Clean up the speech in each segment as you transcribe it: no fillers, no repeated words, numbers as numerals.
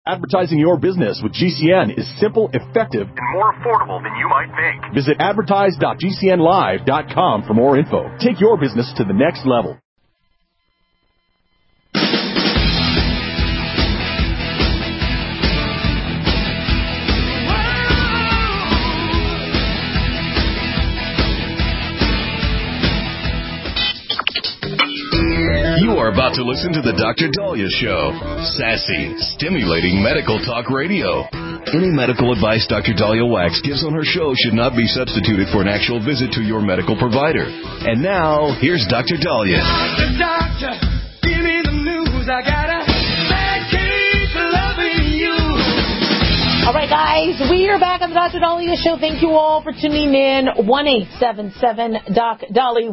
Advertising your business with GCN is simple, effective, and more affordable than you might think. Visit advertise.gcnlive.com for more info. Take your business to the next level. You are about to listen to the Dr. Daliah Show. Sassy, stimulating medical talk radio. Any medical advice Dr. Daliah Wax gives on her show should not be substituted for an actual visit to your medical provider. And now, here's Dr. Daliah. Doctor, give me the news. I got a bad case of loving you. All right, guys, we are back on the Dr. Daliah Show. Thank you all for tuning in. 1-877-DOC-DALI,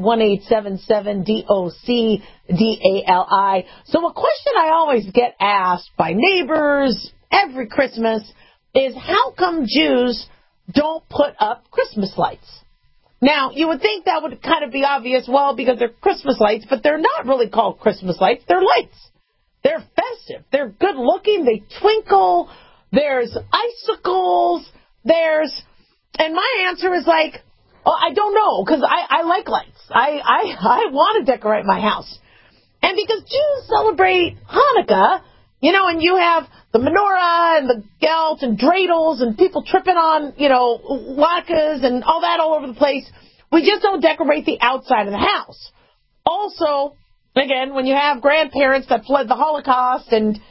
1-877-DOC-DALI. So a question I always get asked by neighbors every Christmas is how come Jews don't put up Christmas lights? Now, you would think that would kind of be obvious, well, because they're Christmas lights, but they're not really called Christmas lights. They're lights. They're festive. They're good looking. They twinkle. There's icicles, and my answer is like, oh, I don't know, because I like lights. I want to decorate my house. And because Jews celebrate Hanukkah, and you have the menorah and the gelt and dreidels and people tripping on, latkes and all that all over the place, we just don't decorate the outside of the house. Also, again, when you have grandparents that fled the Holocaust and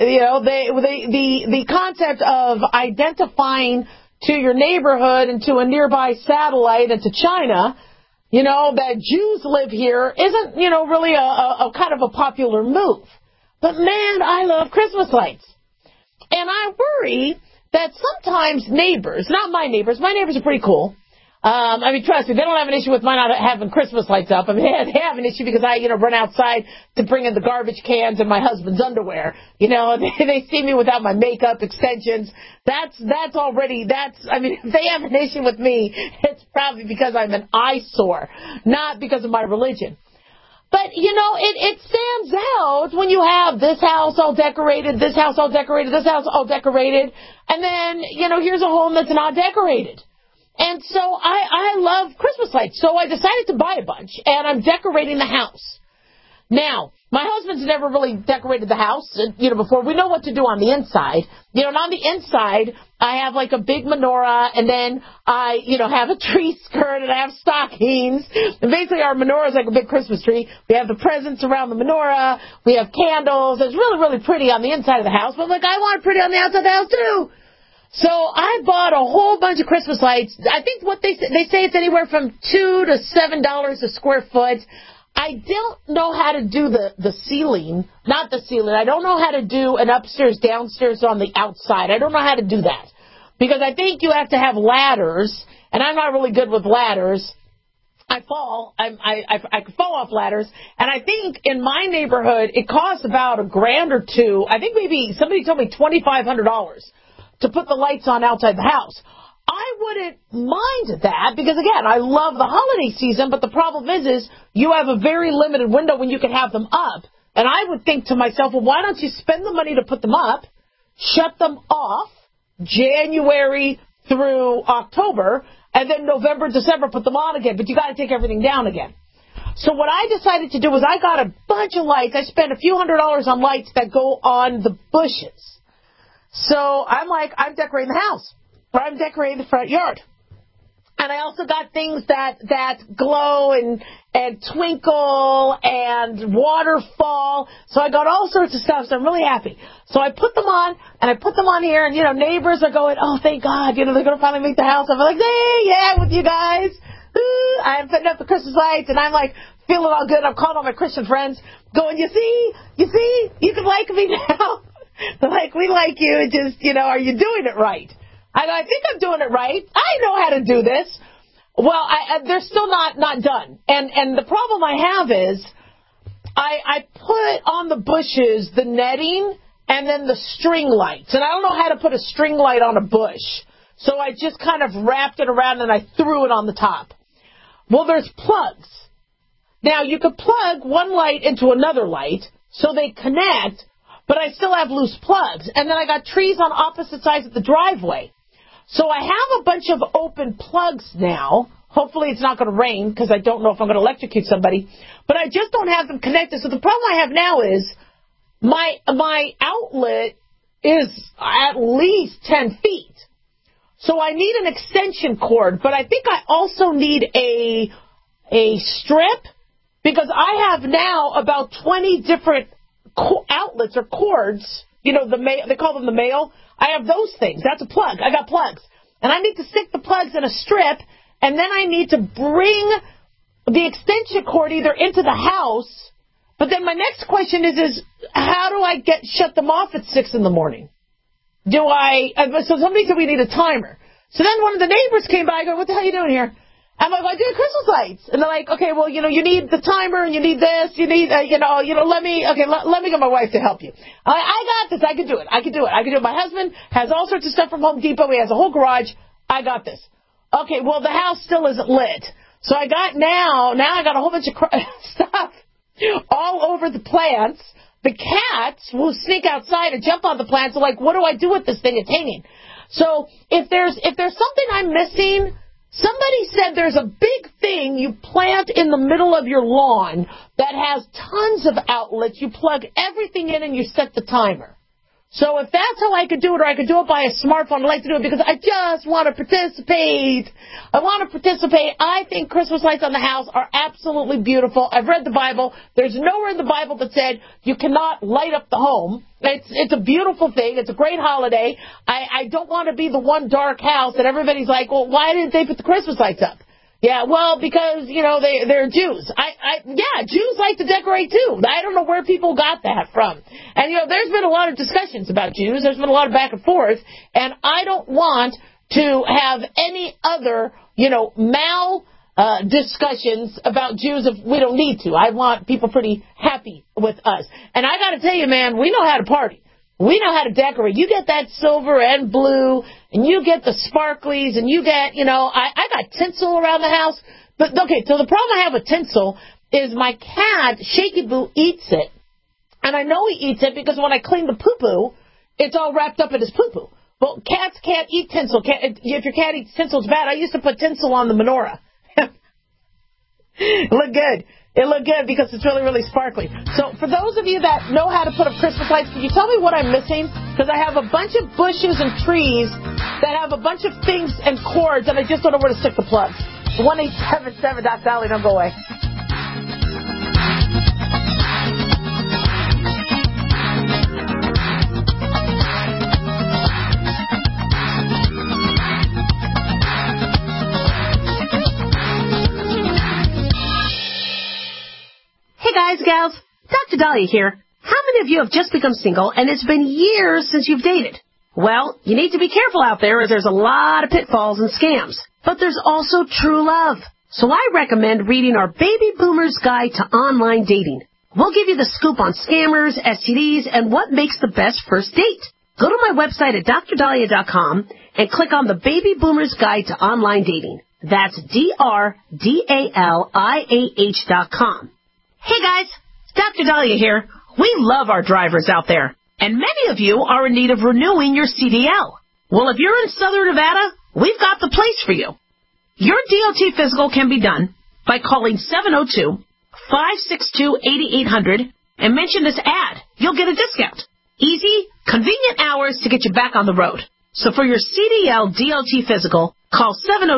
the concept of identifying to your neighborhood and to a nearby satellite and to China, that Jews live here isn't, really a kind of a popular move. But man, I love Christmas lights. And I worry that sometimes neighbors, not my neighbors are pretty cool. Trust me, they don't have an issue with my not having Christmas lights up. They have an issue because I, run outside to bring in the garbage cans and my husband's underwear. They see me without my makeup, extensions. If they have an issue with me, it's probably because I'm an eyesore, not because of my religion. But, it stands out when you have this house all decorated, this house all decorated, this house all decorated, and then, here's a home that's not decorated. And so I love Christmas lights. So I decided to buy a bunch, and I'm decorating the house. Now, my husband's never really decorated the house, before. We know what to do on the inside. And on the inside, I have like a big menorah, and then I, have a tree skirt, and I have stockings. And basically our menorah is like a big Christmas tree. We have the presents around the menorah. We have candles. It's really, really pretty on the inside of the house. But I want it pretty on the outside of the house, too. So I bought a whole bunch of Christmas lights. I think what they say it's anywhere from $2 to $7 a square foot. I don't know how to do the ceiling, not the ceiling. I don't know how to do an upstairs, downstairs on the outside. I don't know how to do that because I think you have to have ladders, and I'm not really good with ladders. I fall. I could fall off ladders, and I think in my neighborhood it costs about $1,000 or $2,000. I think maybe somebody told me $2,500. To put the lights on outside the house. I wouldn't mind that because, again, I love the holiday season, but the problem is you have a very limited window when you can have them up. And I would think to myself, well, why don't you spend the money to put them up, shut them off January through October, and then November, December, put them on again. But you got to take everything down again. So what I decided to do was I got a bunch of lights. I spent a few $100s on lights that go on the bushes. So I'm decorating the house, or I'm decorating the front yard. And I also got things that glow and twinkle and waterfall. So I got all sorts of stuff, so I'm really happy. So I put them on, and I put them on here, and, neighbors are going, oh, thank God, they're going to finally make the house. I'm like, hey, yeah, with you guys. I'm putting up the Christmas lights, and I'm feeling all good. I'm calling all my Christian friends, going, you see, you can like me now. They're we like you, and just, are you doing it right? I think I'm doing it right. I know how to do this. Well, they're still not done. And the problem I have is I put on the bushes the netting and then the string lights. And I don't know how to put a string light on a bush. So I just kind of wrapped it around and I threw it on the top. Well, there's plugs. Now, you could plug one light into another light so they connect, but I still have loose plugs. And then I got trees on opposite sides of the driveway. So I have a bunch of open plugs now. Hopefully it's not going to rain because I don't know if I'm going to electrocute somebody. But I just don't have them connected. So the problem I have now is my outlet is at least 10 feet. So I need an extension cord, but I think I also need a strip because I have now about 20 different outlets or cords. You know, they call them the male. I have those things. That's a plug. I got plugs. And I need to stick the plugs in a strip, and then I need to bring the extension cord either into the house. But then my next question is how do I shut them off at 6 in the morning? So somebody said we need a timer. So then one of the neighbors came by. I go, what the hell are you doing here? I'm like, I do Christmas lights. And they're like, okay, well, you need the timer and you need this. You need, let me get my wife to help you. I got this. I can do it. My husband has all sorts of stuff from Home Depot. He has a whole garage. I got this. Okay, well, the house still isn't lit. So I got now I got a whole bunch of stuff all over the plants. The cats will sneak outside and jump on the plants. They're like, what do I do with this thing? It's hanging. So if there's something I'm missing, somebody said there's a big thing you plant in the middle of your lawn that has tons of outlets. You plug everything in and you set the timer. So if that's how I could do it, or I could do it by a smartphone, I'd like to do it because I just want to participate. I think Christmas lights on the house are absolutely beautiful. I've read the Bible. There's nowhere in the Bible that said you cannot light up the home. It's a beautiful thing. It's a great holiday. I don't want to be the one dark house that everybody's like, well, why didn't they put the Christmas lights up? Yeah, well, because, they're Jews. Jews like to decorate, too. I don't know where people got that from. And, there's been a lot of discussions about Jews. There's been a lot of back and forth. And I don't want to have any other, discussions about Jews if we don't need to. I want people pretty happy with us. And I got to tell you, man, we know how to party. We know how to decorate. You get that silver and blue, and you get the sparklies, and you get, I got tinsel around the house. But, okay, so the problem I have with tinsel is my cat, Shaky Boo, eats it. And I know he eats it because when I clean the poo-poo, it's all wrapped up in his poo-poo. Well, cats can't eat tinsel. If your cat eats tinsel, it's bad. I used to put tinsel on the menorah. It looked good. It looked good because it's really, really sparkly. So for those of you that know how to put up Christmas lights, can you tell me what I'm missing? Because I have a bunch of bushes and trees that have a bunch of things and cords, and I just don't know where to stick the plugs. 1-877-Sally, don't go away. Hey guys, gals, Dr. Dahlia here. How many of you have just become single and it's been years since you've dated? Well, you need to be careful out there as there's a lot of pitfalls and scams. But there's also true love. So I recommend reading our Baby Boomer's Guide to Online Dating. We'll give you the scoop on scammers, STDs, and what makes the best first date. Go to my website at drdahlia.com and click on the Baby Boomer's Guide to Online Dating. That's DRDALIAH.com. Hey guys, Dr. Dahlia here. We love our drivers out there, and many of you are in need of renewing your CDL. Well, if you're in Southern Nevada, we've got the place for you. Your DOT physical can be done by calling 702-562-8800 and mention this ad. You'll get a discount. Easy, convenient hours to get you back on the road. So for your CDL DOT physical, call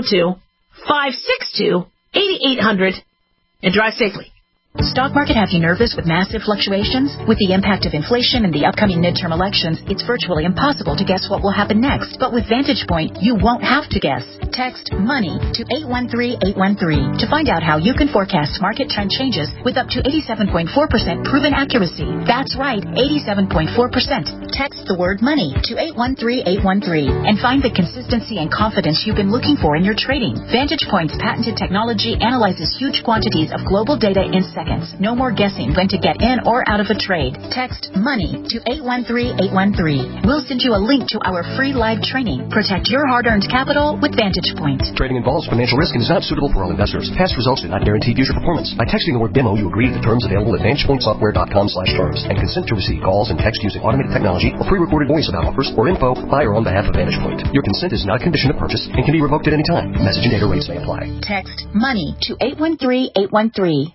702-562-8800 and drive safely. Stock market have you nervous with massive fluctuations? With the impact of inflation and the upcoming midterm elections, it's virtually impossible to guess what will happen next. But with Vantage Point, you won't have to guess. Text MONEY to 813-813 to find out how you can forecast market trend changes with up to 87.4% proven accuracy. That's right, 87.4%. Text the word MONEY to 813-813 and find the consistency and confidence you've been looking for in your trading. Vantage Point's patented technology analyzes huge quantities of global data in seconds seconds. No more guessing when to get in or out of a trade. Text MONEY to 813-813. We'll send you a link to our free live training. Protect your hard-earned capital with Vantage Point. Trading involves financial risk and is not suitable for all investors. Past results do not guarantee future performance. By texting the word demo, you agree to the terms available at VantagePointSoftware.com/terms and consent to receive calls and text using automated technology or pre-recorded voice about offers or info by or on behalf of Vantage Point. Your consent is not a condition of purchase and can be revoked at any time. Message and data rates may apply. Text MONEY to 813-813.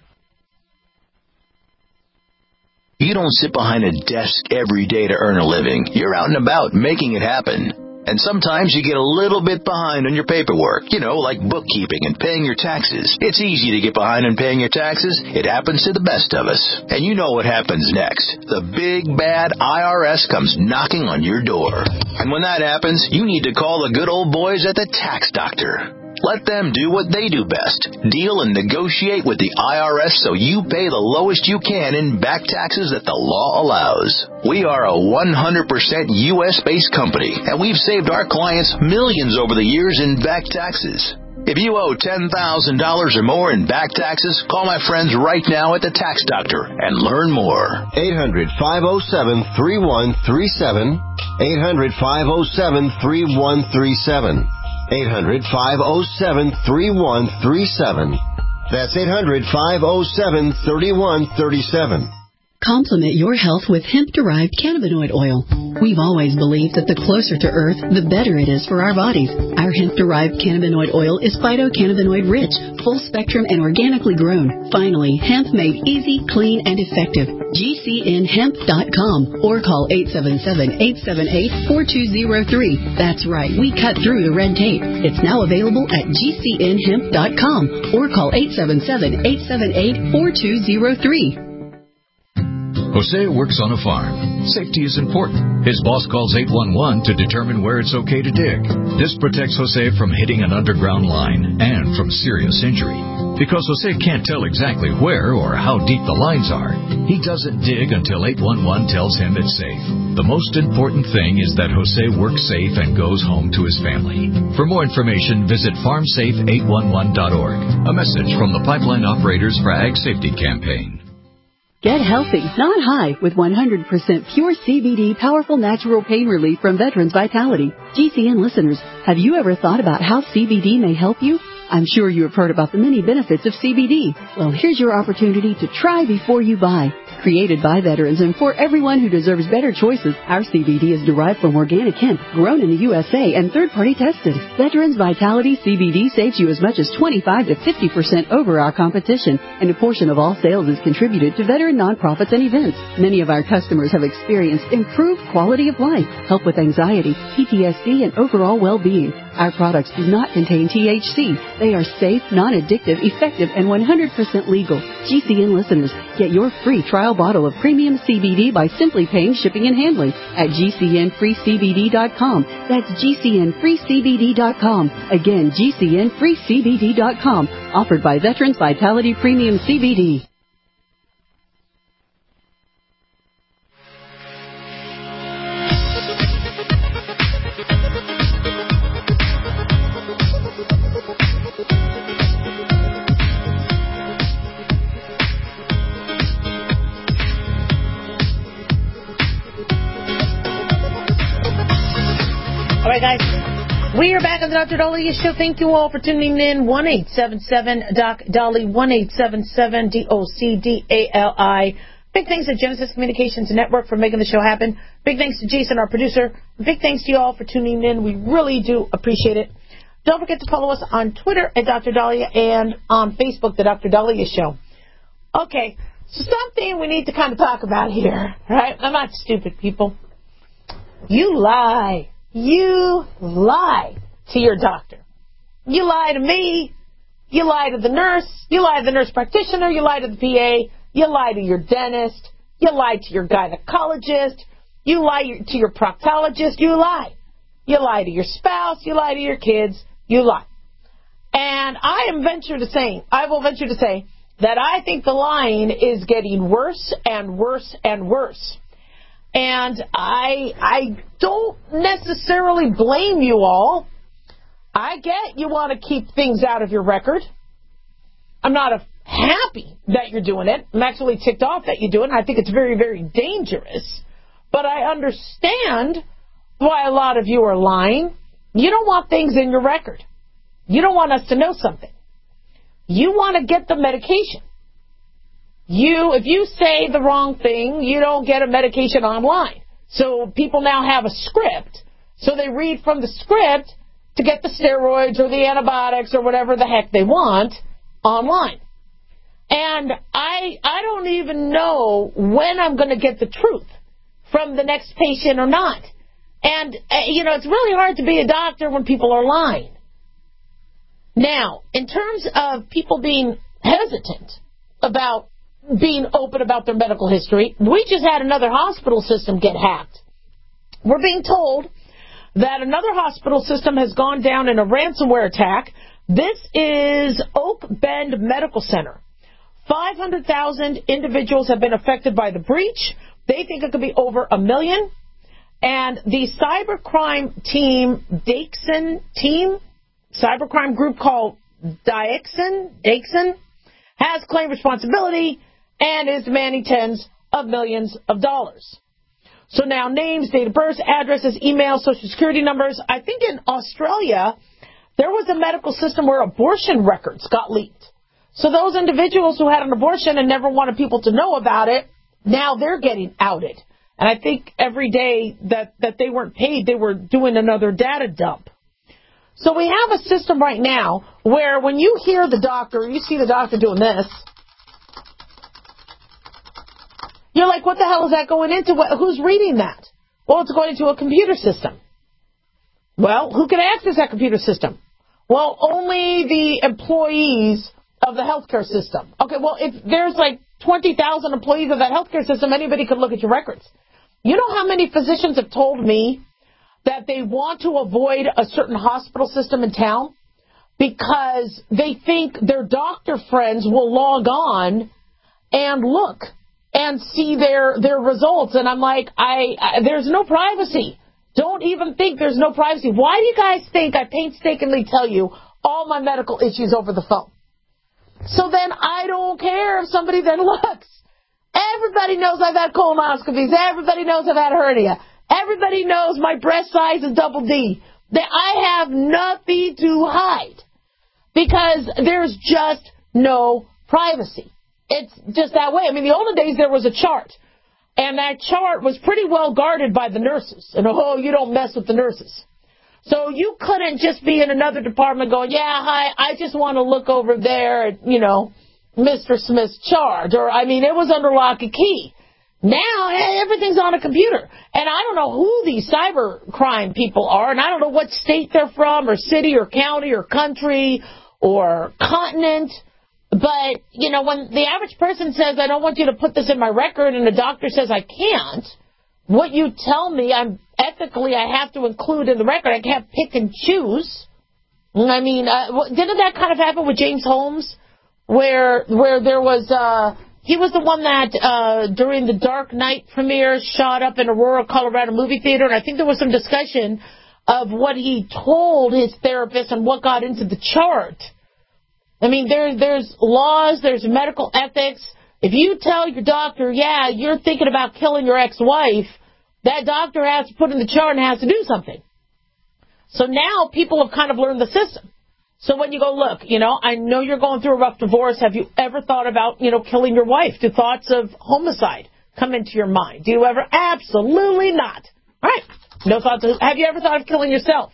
You don't sit behind a desk every day to earn a living. You're out and about making it happen. And sometimes you get a little bit behind on your paperwork, like bookkeeping and paying your taxes. It's easy to get behind on paying your taxes. It happens to the best of us. And you know what happens next. The big, bad IRS comes knocking on your door. And when that happens, you need to call the good old boys at the Tax Doctor. Let them do what they do best. Deal and negotiate with the IRS so you pay the lowest you can in back taxes that the law allows. We are a 100% U.S.-based company, and we've saved our clients millions over the years in back taxes. If you owe $10,000 or more in back taxes, call my friends right now at the Tax Doctor and learn more. 800-507-3137. 800-507-3137. 800-507-3137. That's 800-507-3137. Complement your health with hemp-derived cannabinoid oil. We've always believed that the closer to Earth, the better it is for our bodies. Our hemp-derived cannabinoid oil is phytocannabinoid-rich, full-spectrum, and organically grown. Finally, hemp made easy, clean, and effective. GCNhemp.com or call 877-878-4203. That's right, we cut through the red tape. It's now available at GCNhemp.com or call 877-878-4203. Jose works on a farm. Safety is important. His boss calls 811 to determine where it's okay to dig. This protects Jose from hitting an underground line and from serious injury. Because Jose can't tell exactly where or how deep the lines are, he doesn't dig until 811 tells him it's safe. The most important thing is that Jose works safe and goes home to his family. For more information, visit farmsafe811.org. A message from the Pipeline Operators for Ag Safety Campaign. Get healthy, not high, with 100% pure CBD powerful natural pain relief from Veterans Vitality. GCN listeners, have you ever thought about how CBD may help you? I'm sure you have heard about the many benefits of CBD. Well, here's your opportunity to try before you buy. Created by veterans and for everyone who deserves better choices, our CBD is derived from organic hemp, grown in the USA, and third-party tested. Veterans Vitality CBD saves you as much as 25 to 50% over our competition, and a portion of all sales is contributed to veteran nonprofits and events. Many of our customers have experienced improved quality of life, help with anxiety, PTSD, and overall well-being. Our products do not contain THC. They are safe, non-addictive, effective, and 100% legal. GCN listeners, get your free trial bottle of premium CBD by simply paying shipping and handling at GCNFreeCBD.com. That's GCNFreeCBD.com. Again, GCNFreeCBD.com. Offered by Veterans Vitality Premium CBD. All right, guys. We are back on the Dr. Dahlia Show. Thank you all for tuning in. 1-877-DOC-DALI, 1-877-DOC-DALI. Big thanks to Genesis Communications Network for making the show happen. Big thanks to Jason, our producer. Big thanks to you all for tuning in. We really do appreciate it. Don't forget to follow us on Twitter at Dr. Dahlia and on Facebook, The Dr. Dahlia Show. Okay, so something we need to kind of talk about here, right? I'm not stupid, people. You lie. You lie to your doctor. You lie to me. You lie to the nurse. You lie to the nurse practitioner. You lie to the PA. You lie to your dentist. You lie to your gynecologist. You lie to your proctologist. You lie. You lie to your spouse. You lie to your kids. You lie. And I will venture to say that I think the lying is getting worse and worse and worse. And I don't necessarily blame you all. I get you want to keep things out of your record. I'm not happy that you're doing it. I'm actually ticked off that you do it, and I think it's very, very dangerous. But I understand why a lot of you are lying. You don't want things in your record. You don't want us to know something. You want to get the medication. If you say the wrong thing, you don't get a medication online. So people now have a script. So they read from the script to get the steroids or the antibiotics or whatever the heck they want online. And I don't even know when I'm going to get the truth from the next patient or not. And, it's really hard to be a doctor when people are lying. Now, in terms of people being hesitant about being open about their medical history, we just had another hospital system get hacked. We're being told that another hospital system has gone down in a ransomware attack. This is Oak Bend Medical Center. 500,000 individuals have been affected by the breach. They think it could be over 1 million. And the cybercrime team, cybercrime group called Daixon, has claimed responsibility and is demanding tens of millions of dollars. So now names, date of birth, addresses, emails, social security numbers. I think in Australia, there was a medical system where abortion records got leaked. So those individuals who had an abortion and never wanted people to know about it, now they're getting outed. And I think every day that they weren't paid, they were doing another data dump. So we have a system right now where when you hear the doctor, you see the doctor doing this, you're like, what the hell is that going into? Who's reading that? Well, it's going into a computer system. Well, who can access that computer system? Well, only the employees of the healthcare system. Okay, well, if there's like 20,000 employees of that healthcare system, anybody could look at your records. You know how many physicians have told me that they want to avoid a certain hospital system in town because they think their doctor friends will log on and look and see their results. And I'm like, there's no privacy. Don't even think there's no privacy. Why do you guys think I painstakingly tell you all my medical issues over the phone? So then I don't care if somebody then looks. Everybody knows I've had colonoscopies. Everybody knows I've had hernia. Everybody knows my breast size is double D. That I have nothing to hide because there's just no privacy. It's just that way. I mean, the olden days there was a chart, and that chart was pretty well guarded by the nurses. And, you don't mess with the nurses. So you couldn't just be in another department going, yeah, hi, I just want to look over there at, Mr. Smith's chart. Or, it was under lock and key. Now, everything's on a computer. And I don't know who these cyber crime people are, and I don't know what state they're from, or city, or county, or country, or continent. But, when the average person says, I don't want you to put this in my record, and the doctor says I can't, what you tell me, I have to include in the record. I can't pick and choose. Didn't that kind of happen with James Holmes, where there was, he was the one that, during the Dark Knight premiere, shot up in Aurora, Colorado movie theater, and I think there was some discussion of what he told his therapist and what got into the chart. There's laws, there's medical ethics. If you tell your doctor, yeah, you're thinking about killing your ex-wife, that doctor has to put in the chart and has to do something. So now people have kind of learned the system. So when you go, look, I know you're going through a rough divorce. Have you ever thought about, killing your wife? Do thoughts of homicide come into your mind? Do you ever? Absolutely not. All right. No thoughts. Have you ever thought of killing yourself?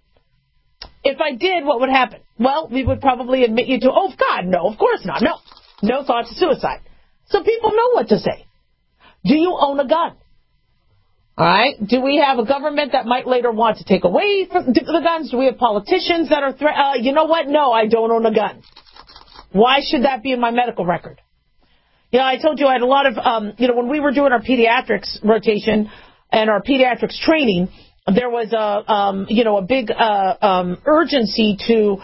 If I did, what would happen? Well, we would probably admit you to, oh, God, no, of course not. No thoughts of suicide. So people know what to say. Do you own a gun? All right. Do we have a government that might later want to take away the guns? Do we have politicians that are you know what? No, I don't own a gun. Why should that be in my medical record? I told you I had a lot of, when we were doing our pediatrics rotation and our pediatrics training, there was a big urgency to,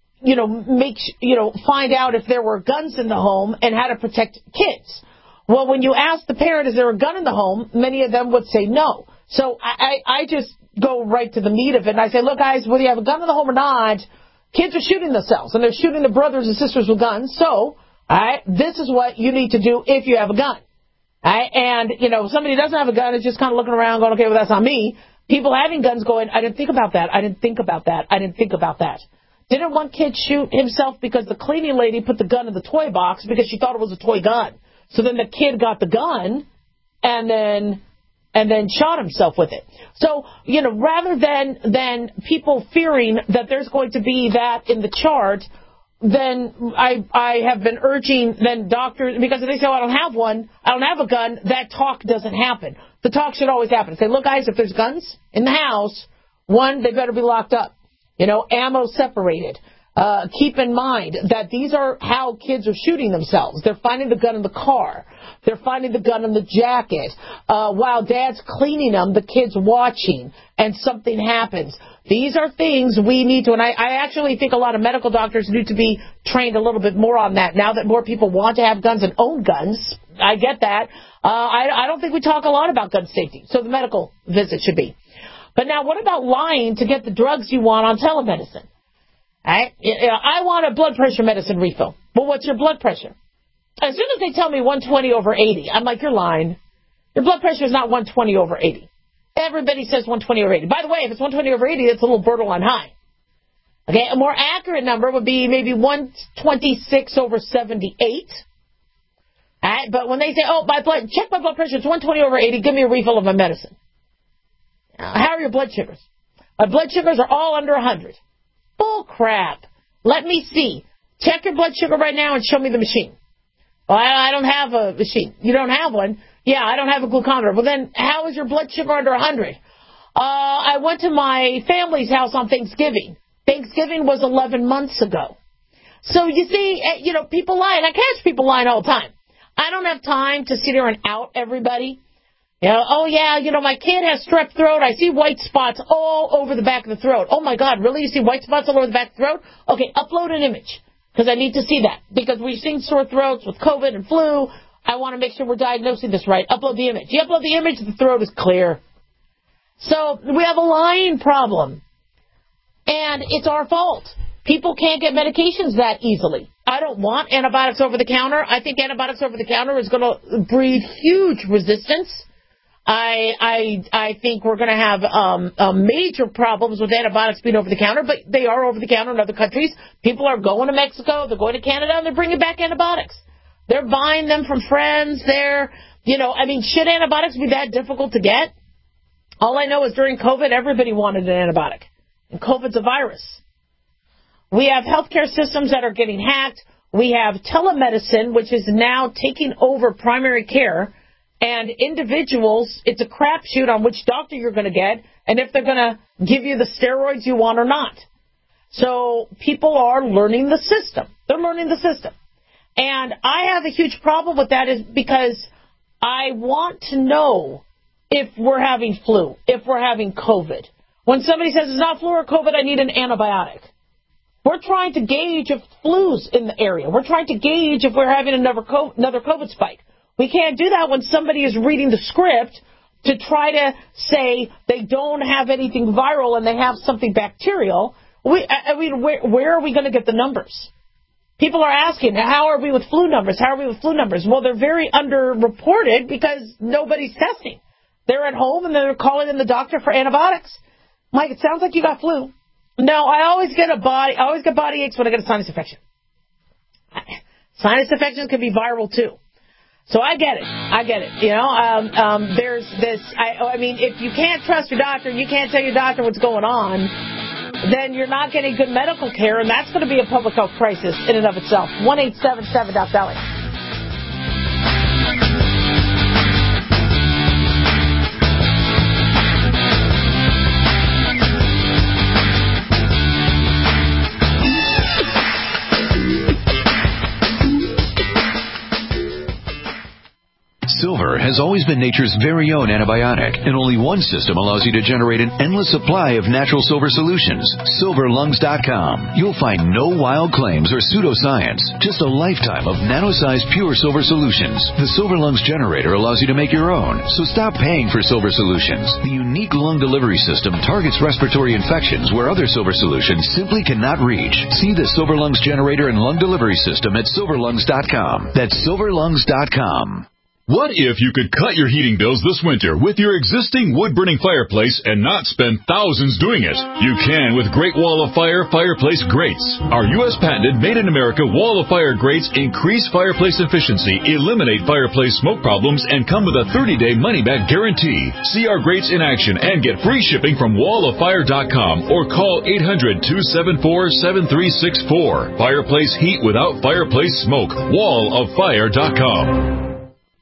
find out if there were guns in the home and how to protect kids. Well, when you ask the parent, is there a gun in the home, many of them would say no. So I just go right to the meat of it, and I say, look, guys, whether you have a gun in the home or not, kids are shooting themselves, and they're shooting their brothers and sisters with guns. So All right? This is what you need to do if you have a gun. All right? And, you know, somebody who doesn't have a gun is just kind of looking around going, okay, well, that's not me. People having guns going, I didn't think about that. I didn't think about that. I didn't think about that. Didn't one kid shoot himself because the cleaning lady put the gun in the toy box because she thought it was a toy gun? So then the kid got the gun and then shot himself with it. So, you know, rather than people fearing that there's going to be that in the chart, then I have been urging then doctors, because if they say, oh, I don't have one, I don't have a gun, that talk doesn't happen. The talk should always happen. Say, look, guys, if there's guns in the house, one, they better be locked up. You know, ammo separated. Keep in mind that these are how kids are shooting themselves. They're finding the gun in the car. They're finding the gun in the jacket. While dad's cleaning them, the kid's watching, and something happens. These are things we need to, and I actually think a lot of medical doctors need to be trained a little bit more on that. Now that more people want to have guns and own guns, I get that. I don't think we talk a lot about gun safety, so the medical visit should be. But now what about lying to get the drugs you want on telemedicine? I want a blood pressure medicine refill. Well, what's your blood pressure? As soon as they tell me 120 over 80, I'm like, you're lying. Your blood pressure is not 120 over 80. Everybody says 120 over 80. By the way, if it's 120 over 80, that's a little borderline high. Okay, a more accurate number would be maybe 126 over 78. All right, but when they say, oh, check my blood pressure, it's 120 over 80, give me a refill of my medicine. How are your blood sugars? My blood sugars are all under 100. Bull crap. Let me see. Check your blood sugar right now and show me the machine. Well, I don't have a machine. You don't have one? Yeah, I don't have a glucometer. Well, then how is your blood sugar under 100? I went to my family's house on Thanksgiving. Thanksgiving was 11 months ago. So you see, you know, people lie, and I catch people lying all the time. I don't have time to sit here and out everybody. You know, oh, yeah, you know, my kid has strep throat. I see white spots all over the back of the throat. Oh, my God, really? You see white spots all over the back of the throat? Okay, upload an image, because I need to see that. Because we've seen sore throats with COVID and flu. I want to make sure we're diagnosing this right. Upload the image. You upload the image, the throat is clear. So we have a lying problem. And it's our fault. People can't get medications that easily. I don't want antibiotics over the counter. I think antibiotics over the counter is going to breed huge resistance. I think we're going to have major problems with antibiotics being over the counter, but they are over the counter in other countries. People are going to Mexico, they're going to Canada, and they're bringing back antibiotics. They're buying them from friends. Should antibiotics be that difficult to get? All I know is during COVID, everybody wanted an antibiotic, and COVID's a virus. We have healthcare systems that are getting hacked. We have telemedicine, which is now taking over primary care. And individuals, it's a crapshoot on which doctor you're going to get and if they're going to give you the steroids you want or not. So people are learning the system. They're learning the system. And I have a huge problem with that is because I want to know if we're having flu, if we're having COVID. When somebody says it's not flu or COVID, I need an antibiotic. We're trying to gauge if flu's in the area. We're trying to gauge if we're having another COVID spike. We can't do that when somebody is reading the script to try to say they don't have anything viral and they have something bacterial. Where are we going to get the numbers? People are asking, how are we with flu numbers? How are we with flu numbers? Well, they're very underreported because nobody's testing. They're at home and they're calling in the doctor for antibiotics. Mike, it sounds like you got flu. No, I always get body aches when I get a sinus infection. Sinus infections can be viral too. So I get it. You know, there's this, if you can't trust your doctor, you can't tell your doctor what's going on, then you're not getting good medical care, and that's going to be a public health crisis in and of itself. 1-877-DOC-DOLLY. Silver has has always been nature's very own antibiotic, and only one system allows you to generate an endless supply of natural silver solutions. SilverLungs.com. You'll find no wild claims or pseudoscience, just a lifetime of nano-sized pure silver solutions. The Silver Lungs generator allows you to make your own, so stop paying for silver solutions. The unique lung delivery system targets respiratory infections where other silver solutions simply cannot reach. See the Silver Lungs generator and lung delivery system at SilverLungs.com. That's SilverLungs.com. What if you could cut your heating bills this winter with your existing wood-burning fireplace and not spend thousands doing it? You can with Great Wall of Fire fireplace grates. Our U.S. patented made-in-America Wall of Fire grates increase fireplace efficiency, eliminate fireplace smoke problems, and come with a 30-day money-back guarantee. See our grates in action and get free shipping from walloffire.com or call 800-274-7364. Fireplace heat without fireplace smoke. walloffire.com.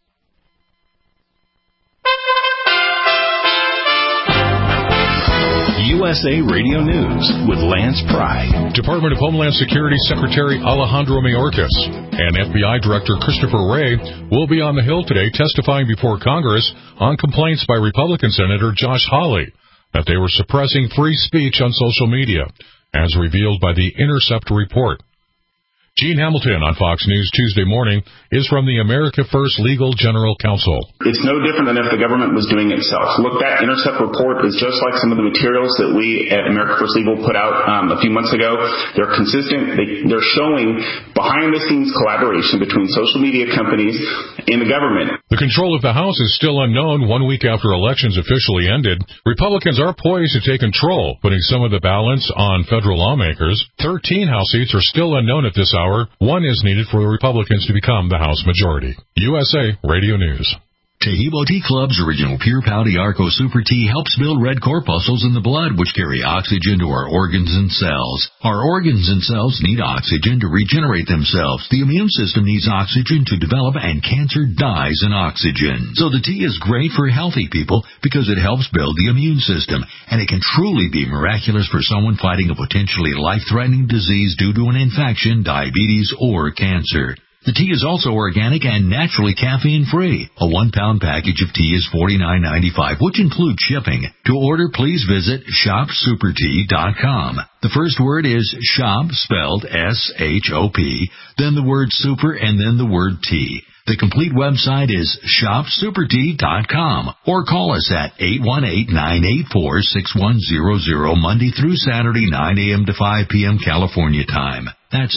USA Radio News with Lance Pry. Department of Homeland Security Secretary Alejandro Mayorkas and FBI Director Christopher Wray will be on the Hill today testifying before Congress on complaints by Republican Senator Josh Hawley that they were suppressing free speech on social media, as revealed by the Intercept report. Gene Hamilton on Fox News Tuesday morning is from the America First Legal General Counsel. It's no different than if the government was doing it itself. Look, that Intercept report is just like some of the materials that we at America First Legal put out a few months ago. They're consistent. They're showing behind-the-scenes collaboration between social media companies and the government. The control of the House is still unknown 1 week after elections officially ended. Republicans are poised to take control, putting some of the balance on federal lawmakers. 13 House seats are still unknown at this hour. One is needed for the Republicans to become the House majority. USA Radio News. Taheebo Tea Club's original Pure Pouty Arco Super Tea helps build red corpuscles in the blood, which carry oxygen to our organs and cells. Our organs and cells need oxygen to regenerate themselves. The immune system needs oxygen to develop, and cancer dies in oxygen. So the tea is great for healthy people because it helps build the immune system, and it can truly be miraculous for someone fighting a potentially life-threatening disease due to an infection, diabetes, or cancer. The tea is also organic and naturally caffeine-free. A 1-pound package of tea is $49.95, which includes shipping. To order, please visit shopsupertea.com. The first word is shop, spelled S-H-O-P, then the word super, and then the word tea. The complete website is shopsupertea.com, or call us at 818-984-6100 Monday through Saturday, 9 a.m. to 5 p.m. California time. That's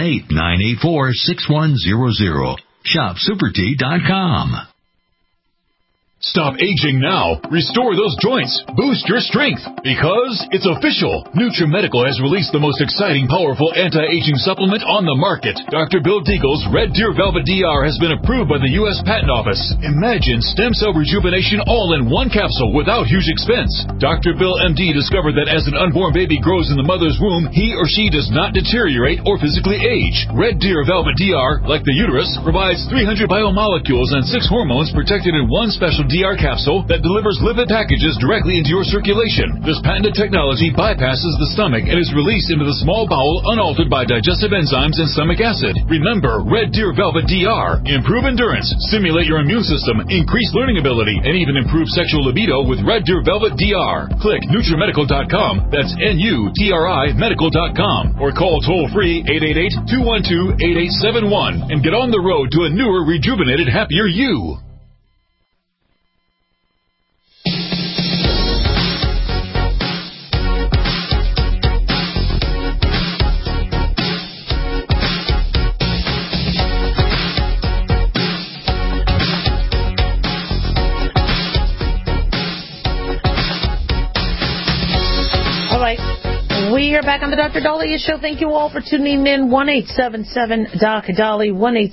818-984-6100. shopsupertea.com. Stop aging now. Restore those joints. Boost your strength. Because it's official. NutriMedical has released the most exciting, powerful anti-aging supplement on the market. Dr. Bill Deagle's Red Deer Velvet DR has been approved by the U.S. Patent Office. Imagine stem cell rejuvenation all in one capsule without huge expense. Dr. Bill MD discovered that as an unborn baby grows in the mother's womb, he or she does not deteriorate or physically age. Red Deer Velvet DR, like the uterus, provides 300 biomolecules and 6 hormones protected in one special DR capsule that delivers lipid packages directly into your circulation. This patented technology bypasses the stomach and is released into the small bowel unaltered by digestive enzymes and stomach acid. Remember, Red Deer Velvet DR. Improve endurance, stimulate your immune system, increase learning ability, and even improve sexual libido with Red Deer Velvet DR. Click NutriMedical.com, that's N-U-T-R-I Medical.com, or call toll-free 888-212-8871 and get on the road to a newer, rejuvenated, happier you. We are back on the Dr. Dahlia Show. Thank you all for tuning in. 1-877-DOC-DALI,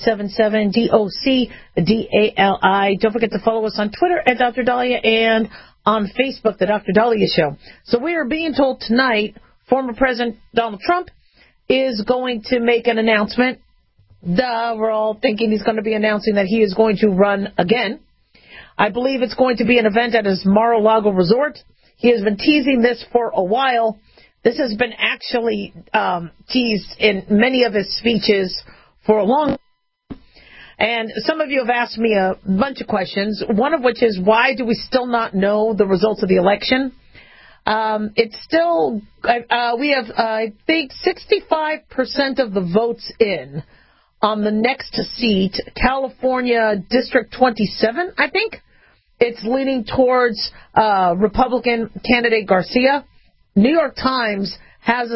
1-877-DOC-DALI. Don't forget to follow us on Twitter at Dr. Dahlia and on Facebook, the Dr. Dahlia Show. So we are being told tonight former President Donald Trump is going to make an announcement. We're all thinking he's going to be announcing that he is going to run again. I believe it's going to be an event at his Mar-a-Lago resort. He has been teasing this for a while. This has been actually teased in many of his speeches for a long time. And some of you have asked me a bunch of questions, one of which is, why do we still not know the results of the election? It's still, we have, I think, 65% of the votes in on the next seat, California District 27, I think. It's leaning towards Republican candidate Garcia. New York Times has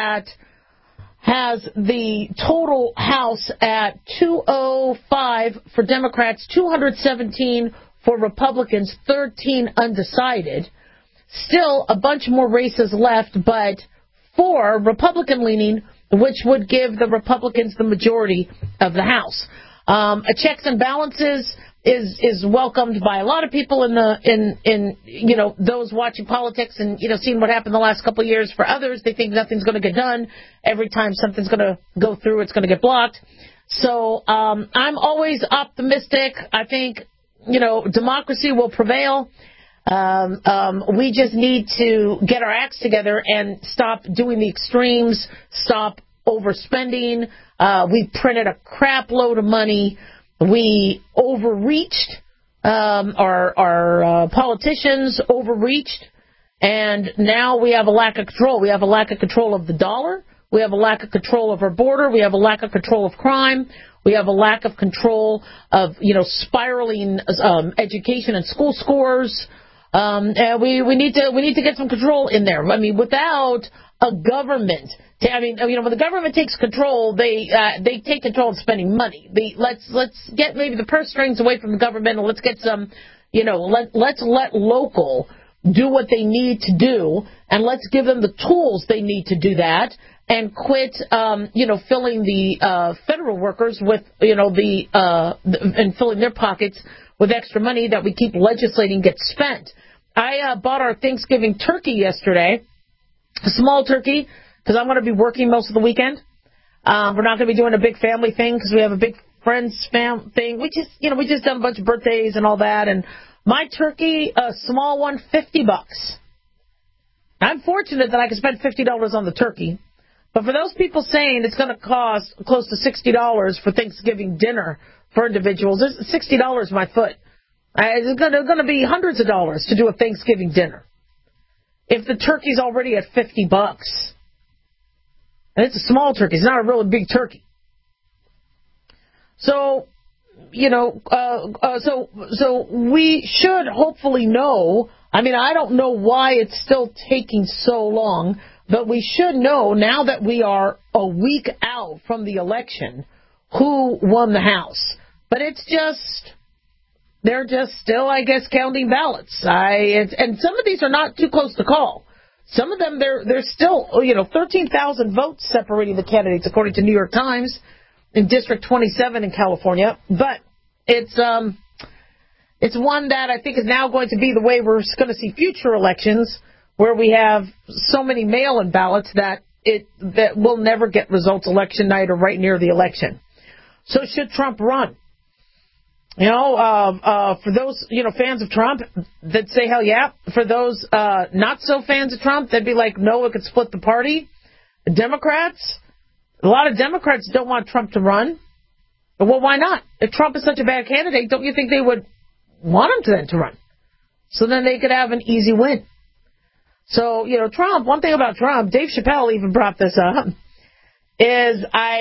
the total House at 205 for Democrats, 217 for Republicans, 13 undecided. Still a bunch more races left, but 4 Republican-leaning, which would give the Republicans the majority of the House. A checks and balances is welcomed by a lot of people in those watching politics and seeing what happened the last couple of years. For others, they think nothing's going to get done. Every time something's going to go through, it's going to get blocked. So I'm always optimistic. I think democracy will prevail. We just need to get our acts together and stop doing the extremes, stop overspending. We printed a crap load of money. We overreached. Our politicians overreached. And now we have a lack of control. We have a lack of control of the dollar. We have a lack of control of our border. We have a lack of control of crime. We have a lack of control of, spiraling education and school scores. And we need to get some control in there. I mean, without a government, when the government takes control, they take control of spending money. Let's get maybe the purse strings away from the government, and let's get some, let's let local do what they need to do, and let's give them the tools they need to do that, and quit, filling the federal workers with, and filling their pockets with extra money that we keep legislating gets spent. I bought our Thanksgiving turkey yesterday, a small turkey, because I'm going to be working most of the weekend. We're not going to be doing a big family thing because we have a big friends thing. We just done a bunch of birthdays and all that. And my turkey, a small one, $50. I'm fortunate that I can spend $50 on the turkey. But for those people saying it's going to cost close to $60 for Thanksgiving dinner for individuals, it's $60 my foot. It's going to be hundreds of dollars to do a Thanksgiving dinner. If the turkey's already at $50, and it's a small turkey, it's not a really big turkey. So, so we should hopefully know. I mean, I don't know why it's still taking so long, but we should know now that we are a week out from the election who won the House. But they're just still, I guess, counting ballots. And some of these are not too close to call. Some of them, they're still, 13,000 votes separating the candidates, according to New York Times, in District 27 in California. But it's one that I think is now going to be the way we're going to see future elections, where we have so many mail-in ballots that we'll never get results election night or right near the election. So should Trump run? For those, fans of Trump, they'd say, hell yeah. For those not so fans of Trump, they'd be like, no, it could split the party. Democrats, a lot of Democrats don't want Trump to run. Well, why not? If Trump is such a bad candidate, don't you think they would want him to run? So then they could have an easy win. So, Trump, one thing about Trump, Dave Chappelle even brought this up, is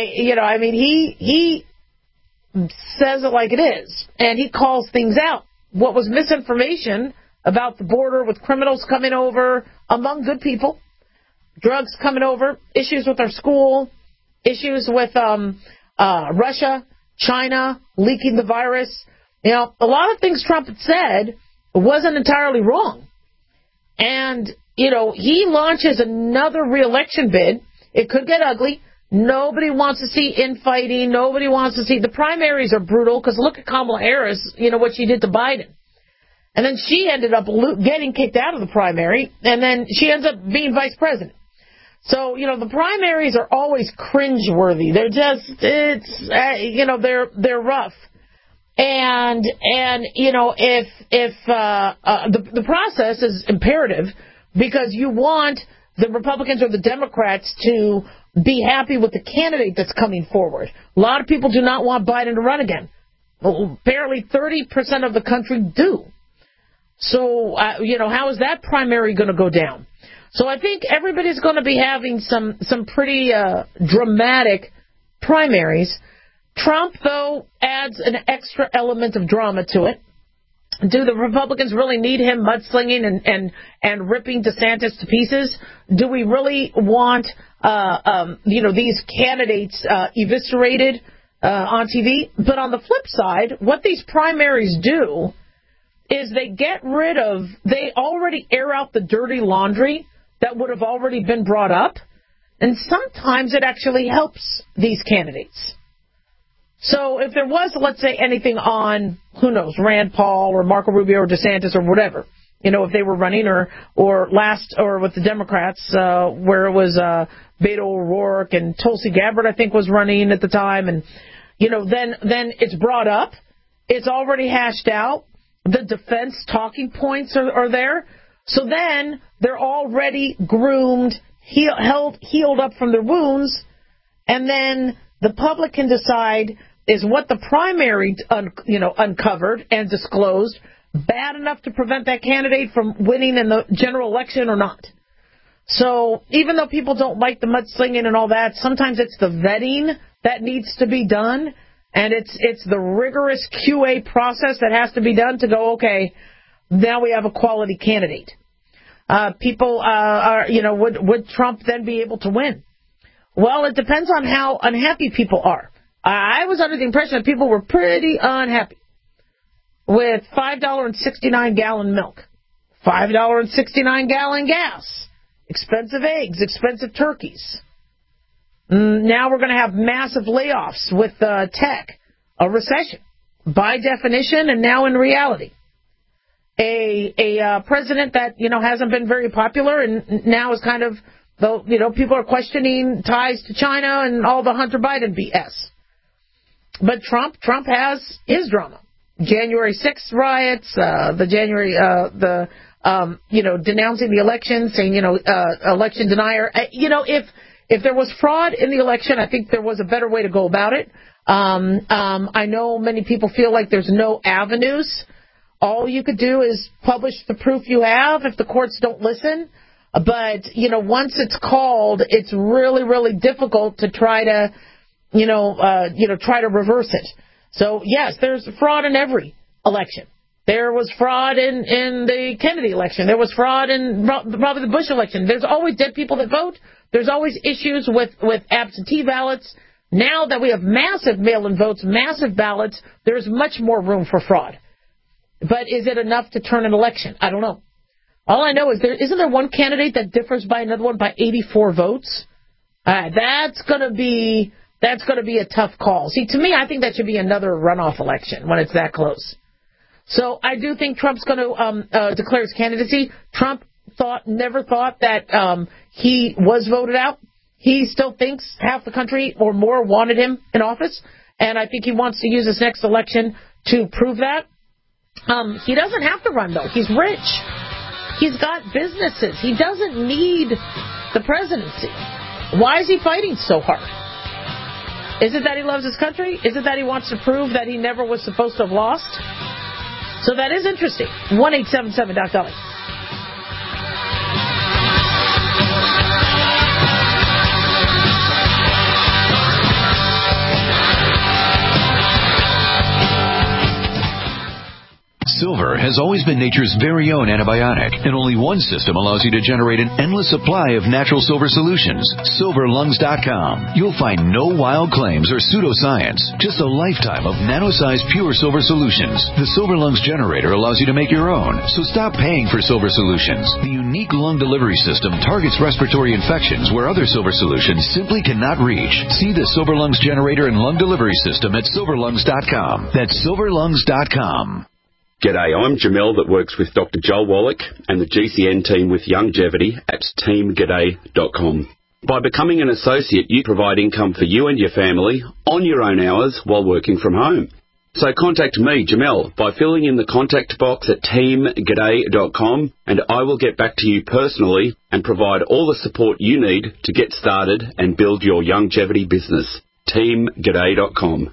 he says it like it is, and he calls things out. What was misinformation about the border with criminals coming over among good people, drugs coming over, issues with our school, issues with Russia, China, leaking the virus. A lot of things Trump had said wasn't entirely wrong. And, he launches another re-election bid. It could get ugly. Nobody wants to see infighting. Nobody wants to see. The primaries are brutal because look at Kamala Harris, what she did to Biden. And then she ended up getting kicked out of the primary, and then she ends up being vice president. So, the primaries are always cringeworthy. They're just, they're rough. And if the process is imperative because you want the Republicans or the Democrats to be happy with the candidate that's coming forward. A lot of people do not want Biden to run again. Well, apparently 30% of the country do. So, how is that primary going to go down? So I think everybody's going to be having some pretty dramatic primaries. Trump, though, adds an extra element of drama to it. Do the Republicans really need him mudslinging and ripping DeSantis to pieces? Do we really want, these candidates eviscerated on TV? But on the flip side, what these primaries do is they already air out the dirty laundry that would have already been brought up. And sometimes it actually helps these candidates. So if there was, let's say, anything on, who knows, Rand Paul or Marco Rubio or DeSantis or whatever, if they were running or with the Democrats, where it was Beto O'Rourke and Tulsi Gabbard, I think, was running at the time. And, then it's brought up. It's already hashed out. The defense talking points are there. So then they're already groomed, healed up from their wounds, and then the public can decide, is what the primary, uncovered and disclosed bad enough to prevent that candidate from winning in the general election or not? So even though people don't like the mudslinging and all that, sometimes it's the vetting that needs to be done, and it's the rigorous QA process that has to be done to go, okay, now we have a quality candidate. People would Trump then be able to win? Well, it depends on how unhappy people are. I was under the impression that people were pretty unhappy with $5.69 gallon milk, $5.69 gallon gas, expensive eggs, expensive turkeys. Now we're going to have massive layoffs with tech, a recession, by definition and now in reality. A president that, hasn't been very popular and now is kind of, people are questioning ties to China and all the Hunter Biden BS. But Trump has his drama. January 6th riots, denouncing the election, saying, election denier. If there was fraud in the election, I think there was a better way to go about it. I know many people feel like there's no avenues. All you could do is publish the proof you have if the courts don't listen. But, once it's called, it's really, really difficult to try to, try to reverse it. So, yes, there's fraud in every election. There was fraud in the Kennedy election. There was fraud in probably the Bush election. There's always dead people that vote. There's always issues with absentee ballots. Now that we have massive mail-in votes, massive ballots, there's much more room for fraud. But is it enough to turn an election? I don't know. All I know is isn't there one candidate that differs by another one by 84 votes? That's going to be a tough call. See, to me, I think that should be another runoff election when it's that close. So I do think Trump's going to declare his candidacy. Trump never thought that he was voted out. He still thinks half the country or more wanted him in office, and I think he wants to use this next election to prove that. He doesn't have to run, though. He's rich. He's got businesses. He doesn't need the presidency. Why is he fighting so hard? Is it that he loves his country? Is it that he wants to prove that he never was supposed to have lost? So that is interesting. 1-877-Doc-Dolly. Silver has always been nature's very own antibiotic, and only one system allows you to generate an endless supply of natural silver solutions. SilverLungs.com. You'll find no wild claims or pseudoscience, just a lifetime of nano-sized pure silver solutions. The Silver Lungs generator allows you to make your own, so stop paying for silver solutions. The unique lung delivery system targets respiratory infections where other silver solutions simply cannot reach. See the Silver Lungs generator and lung delivery system at SilverLungs.com. That's SilverLungs.com. G'day, I'm Jamel that works with Dr. Joel Wallach and the GCN team with Youngevity at teamg'day.com. By becoming an associate, you provide income for you and your family on your own hours while working from home. So contact me, Jamel, by filling in the contact box at teamg'day.com, and I will get back to you personally and provide all the support you need to get started and build your Youngevity business. teamg'day.com.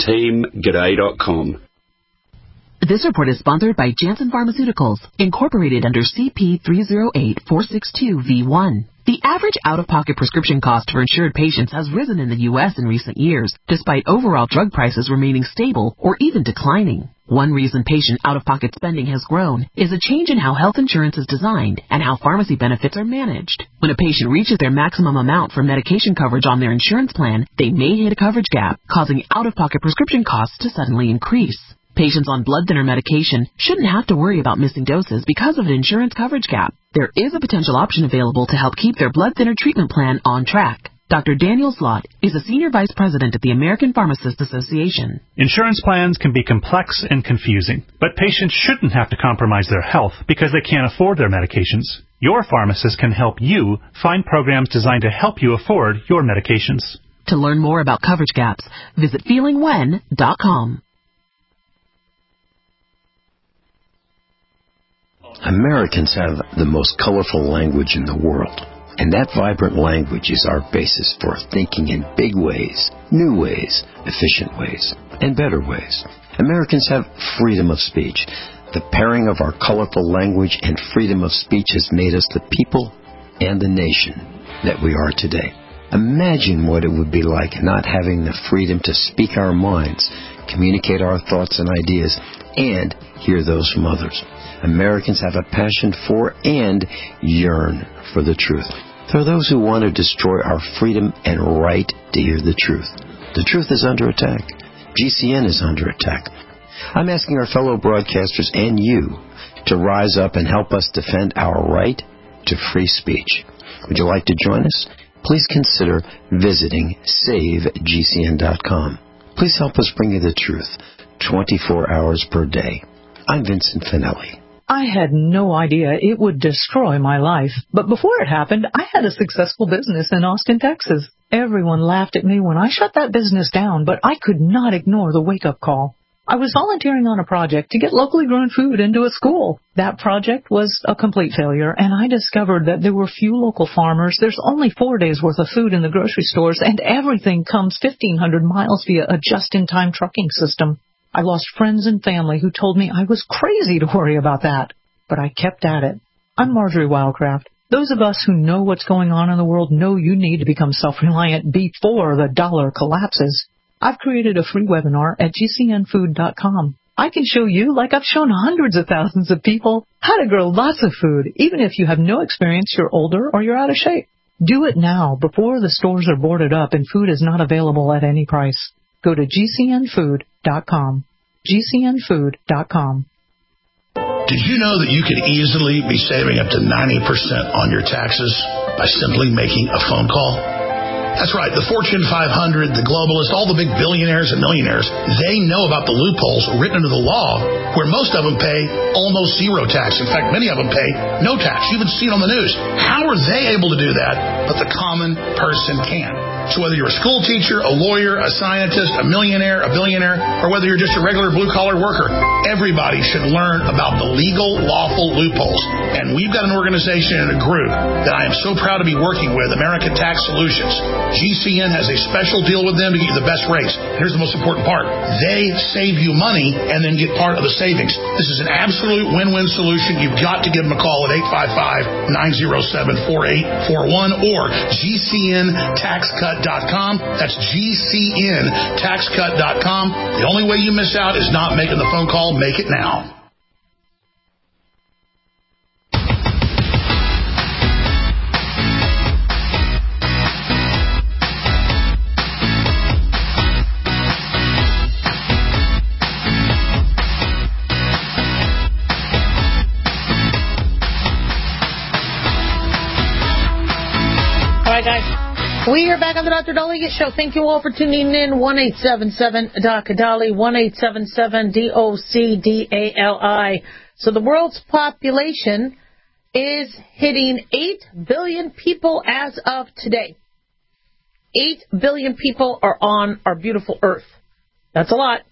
teamg'day.com. This report is sponsored by Janssen Pharmaceuticals, incorporated under CP 308462V1. The average out-of-pocket prescription cost for insured patients has risen in the U.S. in recent years, despite overall drug prices remaining stable or even declining. One reason patient out-of-pocket spending has grown is a change in how health insurance is designed and how pharmacy benefits are managed. When a patient reaches their maximum amount for medication coverage on their insurance plan, they may hit a coverage gap, causing out-of-pocket prescription costs to suddenly increase. Patients on blood thinner medication shouldn't have to worry about missing doses because of an insurance coverage gap. There is a potential option available to help keep their blood thinner treatment plan on track. Dr. Daniel Slott is a Senior Vice President at the American Pharmacists Association. Insurance plans can be complex and confusing, but patients shouldn't have to compromise their health because they can't afford their medications. Your pharmacist can help you find programs designed to help you afford your medications. To learn more about coverage gaps, visit feelingwhen.com. Americans have the most colorful language in the world, and that vibrant language is our basis for thinking in big ways, new ways, efficient ways, and better ways. Americans have freedom of speech. The pairing of our colorful language and freedom of speech has made us the people and the nation that we are today. Imagine what it would be like not having the freedom to speak our minds, communicate our thoughts and ideas, and hear those from others. Americans have a passion for and yearn for the truth. There are those who want to destroy our freedom and right to hear the truth. The truth is under attack. GCN is under attack. I'm asking our fellow broadcasters and you to rise up and help us defend our right to free speech. Would you like to join us? Please consider visiting SaveGCN.com. Please help us bring you the truth 24 hours per day. I'm Vincent Finelli. I had no idea it would destroy my life. But before it happened, I had a successful business in Austin, Texas. Everyone laughed at me when I shut that business down, but I could not ignore the wake-up call. I was volunteering on a project to get locally grown food into a school. That project was a complete failure, and I discovered that there were few local farmers. There's only 4 days' worth of food in the grocery stores, and everything comes 1,500 miles via a just-in-time trucking system. I lost friends and family who told me I was crazy to worry about that. But I kept at it. I'm Marjorie Wildcraft. Those of us who know what's going on in the world know you need to become self-reliant before the dollar collapses. I've created a free webinar at GCNfood.com. I can show you, like I've shown hundreds of thousands of people, how to grow lots of food, even if you have no experience, you're older, or you're out of shape. Do it now, before the stores are boarded up and food is not available at any price. Go to GCNfood.com. GCNfood.com. Did you know that you could easily be saving up to 90% on your taxes by simply making a phone call? That's right. The Fortune 500, the globalists, all the big billionaires and millionaires, they know about the loopholes written into the law where most of them pay almost zero tax. In fact, many of them pay no tax. You even see it on the news. How are they able to do that, but the common person can? So whether you're a school teacher, a lawyer, a scientist, a millionaire, a billionaire, or whether you're just a regular blue-collar worker, everybody should learn about the legal, lawful loopholes. And we've got an organization and a group that I am so proud to be working with, American Tax Solutions. GCN has a special deal with them to get you the best rates. Here's the most important part. They save you money and then get part of the savings. This is an absolute win-win solution. You've got to give them a call at 855-907-4841 or GCNTaxCut.com. That's GCNTaxCut.com. The only way you miss out is not making the phone call. Make it now. All right, guys. We are back on the Dr. Daliah Show. Thank you all for tuning in. 1-877-DOC-DALI, 1-877-DOC-DALI. So the world's population is hitting 8 billion people as of today. 8 billion people are on our beautiful Earth. That's a lot.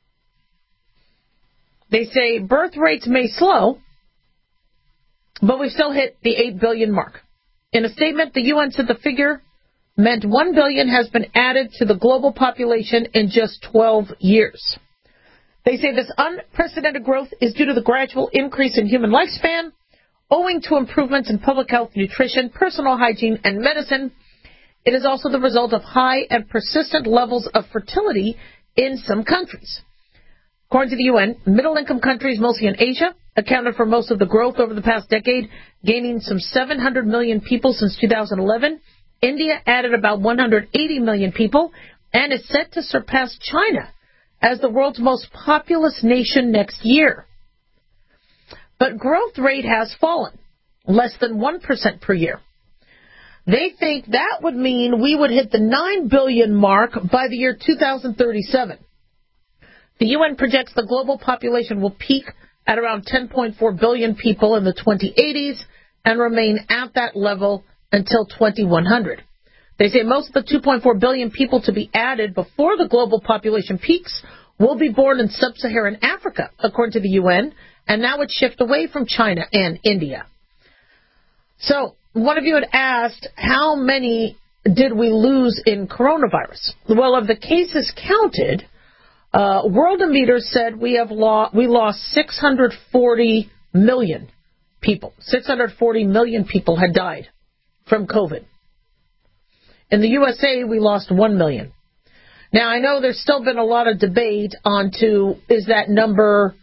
They say birth rates may slow, but we've still hit the 8 billion mark. In a statement, the UN said the figure meant 1 billion has been added to the global population in just 12 years. They say this unprecedented growth is due to the gradual increase in human lifespan, owing to improvements in public health, nutrition, personal hygiene, and medicine. It is also the result of high and persistent levels of fertility in some countries. According to the UN, middle-income countries, mostly in Asia, accounted for most of the growth over the past decade, gaining some 700 million people since 2011. India added about 180 million people and is set to surpass China as the world's most populous nation next year. But growth rate has fallen, less than 1% per year. They think that would mean we would hit the 9 billion mark by the year 2037. The UN projects the global population will peak at around 10.4 billion people in the 2080s and remain at that level until 2100. They say most of the 2.4 billion people to be added before the global population peaks will be born in sub-Saharan Africa, according to the UN, and that would shift away from China and India. So, one of you had asked, how many did we lose in coronavirus? Well, of the cases counted, Worldometer said we lost 640 million people. 640 million people had died from COVID. In the USA, we lost 1 million. Now, I know there's still been a lot of debate was that number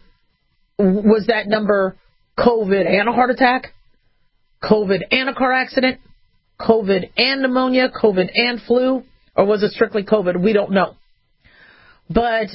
COVID and a heart attack, COVID and a car accident, COVID and pneumonia, COVID and flu, or was it strictly COVID? We don't know. But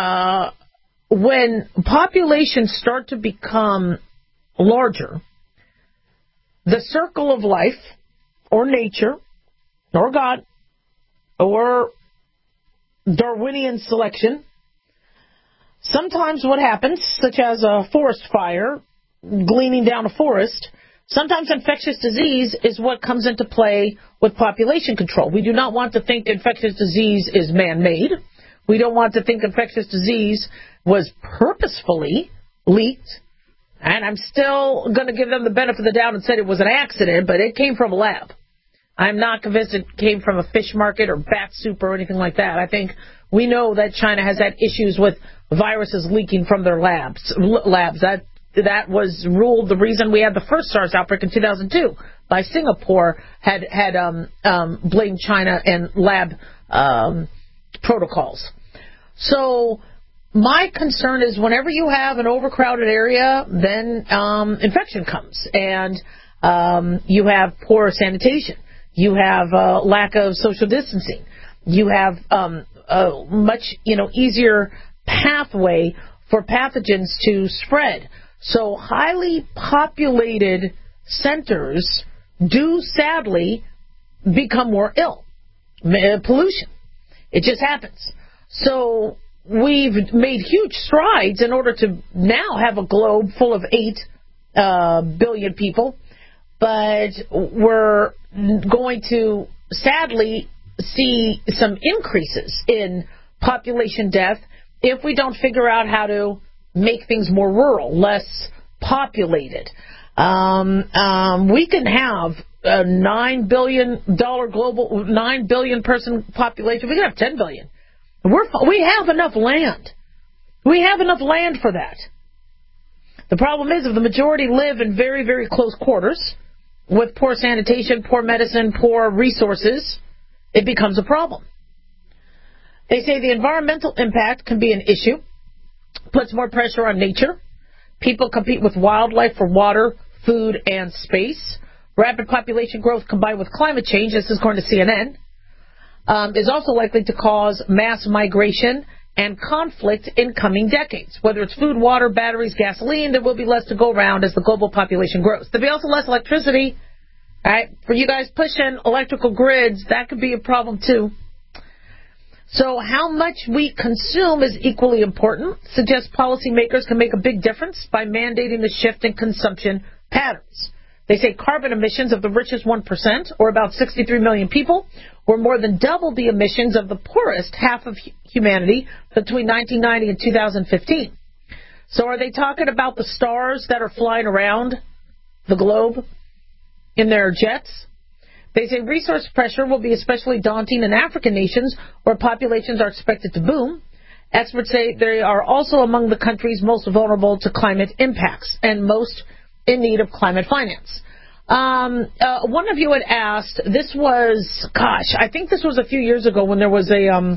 when populations start to become larger, the circle of life, or nature, or God, or Darwinian selection, sometimes what happens, such as a forest fire, gleaning down a forest, sometimes infectious disease is what comes into play with population control. We do not want to think infectious disease is man-made. We don't want to think infectious disease was purposefully leaked. And I'm still going to give them the benefit of the doubt and said it was an accident, but it came from a lab. I'm not convinced it came from a fish market or bat soup or anything like that. I think we know that China has had issues with viruses leaking from their labs. That was ruled the reason we had the first SARS outbreak in 2002 by Singapore had blamed China and lab protocols. So my concern is whenever you have an overcrowded area, then infection comes, and you have poor sanitation. You have lack of social distancing. You have a much easier pathway for pathogens to spread. So highly populated centers do sadly become more ill. Pollution. It just happens. So we've made huge strides in order to now have a globe full of 8 billion people, but we're going to sadly see some increases in population death if we don't figure out how to make things more rural, less populated. We can have a $9 billion global, 9 billion person population. We can have 10 billion. We have enough land. We have enough land for that. The problem is if the majority live in very, very close quarters with poor sanitation, poor medicine, poor resources, it becomes a problem. They say the environmental impact can be an issue, puts more pressure on nature. People compete with wildlife for water, food, and space. Rapid population growth combined with climate change, this is according to CNN, is also likely to cause mass migration and conflict in coming decades. Whether it's food, water, batteries, gasoline, there will be less to go around as the global population grows. There'll be also less electricity. All right, for you guys pushing electrical grids, that could be a problem too. So how much we consume is equally important. Suggests policymakers can make a big difference by mandating the shift in consumption patterns. They say carbon emissions of the richest 1%, or about 63 million people, were more than double the emissions of the poorest half of humanity between 1990 and 2015. So are they talking about the stars that are flying around the globe in their jets? They say resource pressure will be especially daunting in African nations where populations are expected to boom. Experts say they are also among the countries most vulnerable to climate impacts and most in need of climate finance. One of you had asked, this was, I think this was a few years ago when there was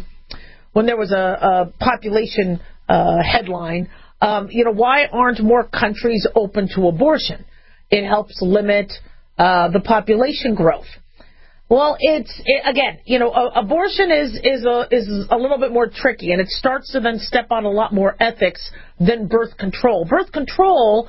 a population headline. Why aren't more countries open to abortion? It helps limit the population growth. Well, abortion is a little bit more tricky, and it starts to then step on a lot more ethics than birth control. Birth control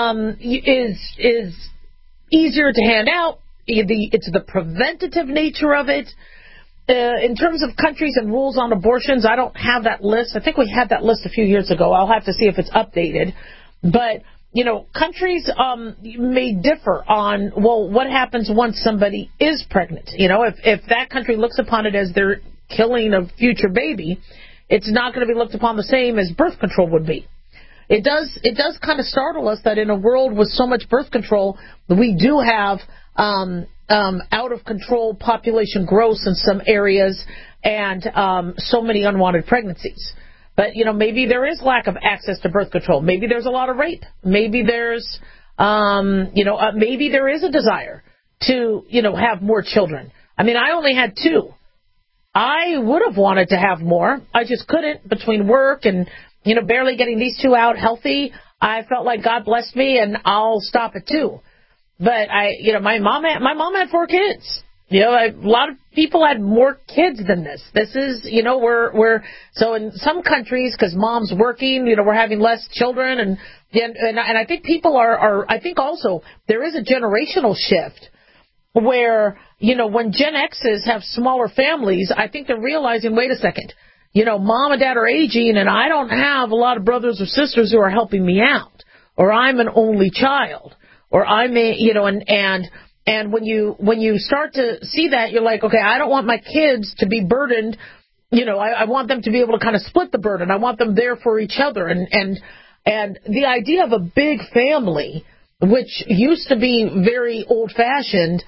is easier to hand out. It's the preventative nature of it. In terms of countries and rules on abortions, I don't have that list. I think we had that list a few years ago. I'll have to see if it's updated. But countries may differ on, what happens once somebody is pregnant. If that country looks upon it as they're killing a future baby, it's not going to be looked upon the same as birth control would be. It does kind of startle us that in a world with so much birth control, we do have out of control population growth in some areas and so many unwanted pregnancies. But, maybe there is lack of access to birth control. Maybe there's a lot of rape. Maybe there's, maybe there is a desire to, have more children. I mean, I only had 2. I would have wanted to have more. I just couldn't between work and, barely getting these 2 out healthy. I felt like God blessed me and I'll stop at 2. But my mom had 4 kids. A lot of people had more kids than this. This is, we're so in some countries, because mom's working, we're having less children, and I think people are I think also there is a generational shift where, when Gen X's have smaller families, I think they're realizing, wait a second, mom and dad are aging, and I don't have a lot of brothers or sisters who are helping me out, or I'm an only child, or I may, And when you start to see that, you're like, okay, I don't want my kids to be burdened. I want them to be able to kind of split the burden. I want them there for each other. And the idea of a big family, which used to be very old-fashioned,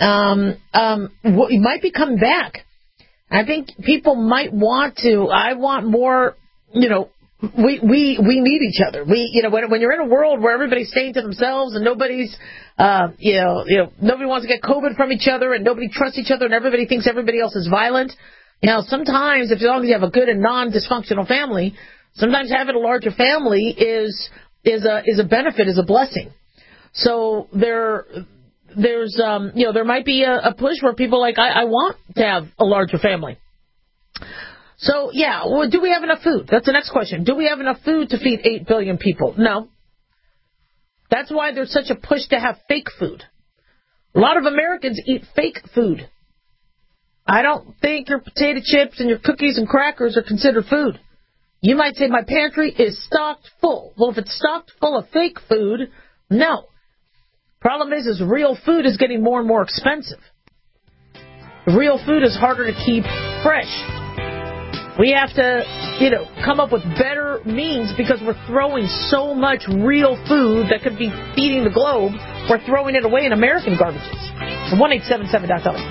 might be coming back. I think people might want to. I want more. We need each other. When you're in a world where everybody's staying to themselves and nobody's, nobody wants to get COVID from each other and nobody trusts each other and everybody thinks everybody else is violent. Sometimes, as long as you have a good and non-dysfunctional family, sometimes having a larger family is a benefit, is a blessing. So there's there might be a push where people are like, I want to have a larger family. So, do we have enough food? That's the next question. Do we have enough food to feed 8 billion people? No. That's why there's such a push to have fake food. A lot of Americans eat fake food. I don't think your potato chips and your cookies and crackers are considered food. You might say my pantry is stocked full. Well, if it's stocked full of fake food, no. Problem is real food is getting more and more expensive. Real food is harder to keep fresh. We have to, come up with better means because we're throwing so much real food that could be feeding the globe. We're throwing it away in American garbages. 1-877-DOC.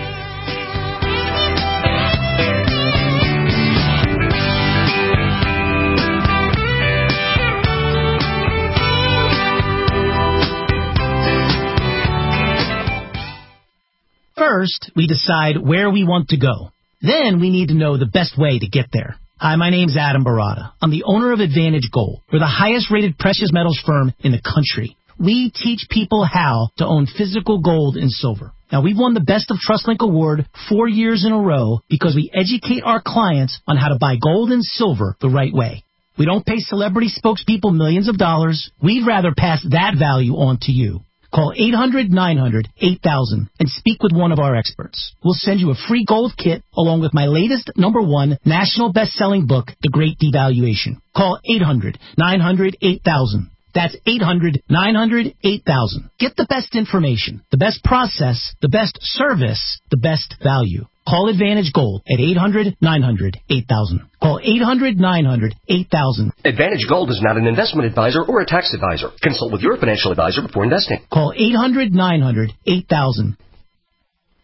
First, we decide where we want to go. Then we need to know the best way to get there. Hi, my name's Adam Barada. I'm the owner of Advantage Gold. We're the highest-rated precious metals firm in the country. We teach people how to own physical gold and silver. Now, we've won the Best of TrustLink Award 4 years in a row because we educate our clients on how to buy gold and silver the right way. We don't pay celebrity spokespeople millions of dollars. We'd rather pass that value on to you. Call 800-900-8000 and speak with one of our experts. We'll send you a free gold kit along with my latest #1 national best-selling book, The Great Devaluation. Call 800-900-8000. That's 800-900-8000. Get the best information, the best process, the best service, the best value. Call Advantage Gold at 800-900-8000. Call 800-900-8000. Advantage Gold is not an investment advisor or a tax advisor. Consult with your financial advisor before investing. Call 800-900-8000.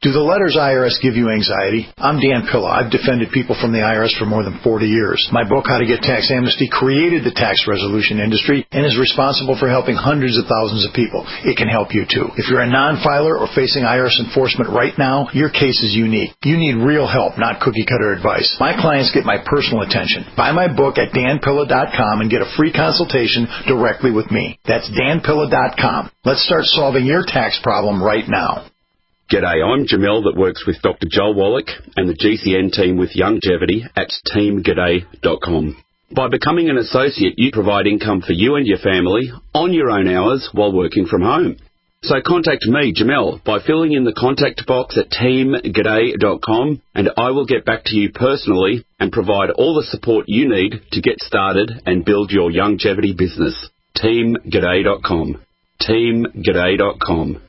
Do the letters IRS give you anxiety? I'm Dan Pilla. I've defended people from the IRS for more than 40 years. My book, How to Get Tax Amnesty, created the tax resolution industry and is responsible for helping hundreds of thousands of people. It can help you too. If you're a non-filer or facing IRS enforcement right now, your case is unique. You need real help, not cookie-cutter advice. My clients get my personal attention. Buy my book at danpilla.com and get a free consultation directly with me. That's danpilla.com. Let's start solving your tax problem right now. G'day, I'm Jamel that works with Dr. Joel Wallach and the GCN team with Longevity at teamg'day.com. By becoming an associate, you provide income for you and your family on your own hours while working from home. So contact me, Jamel, by filling in the contact box at teamg'day.com, and I will get back to you personally and provide all the support you need to get started and build your longevity business. teamg'day.com. teamg'day.com.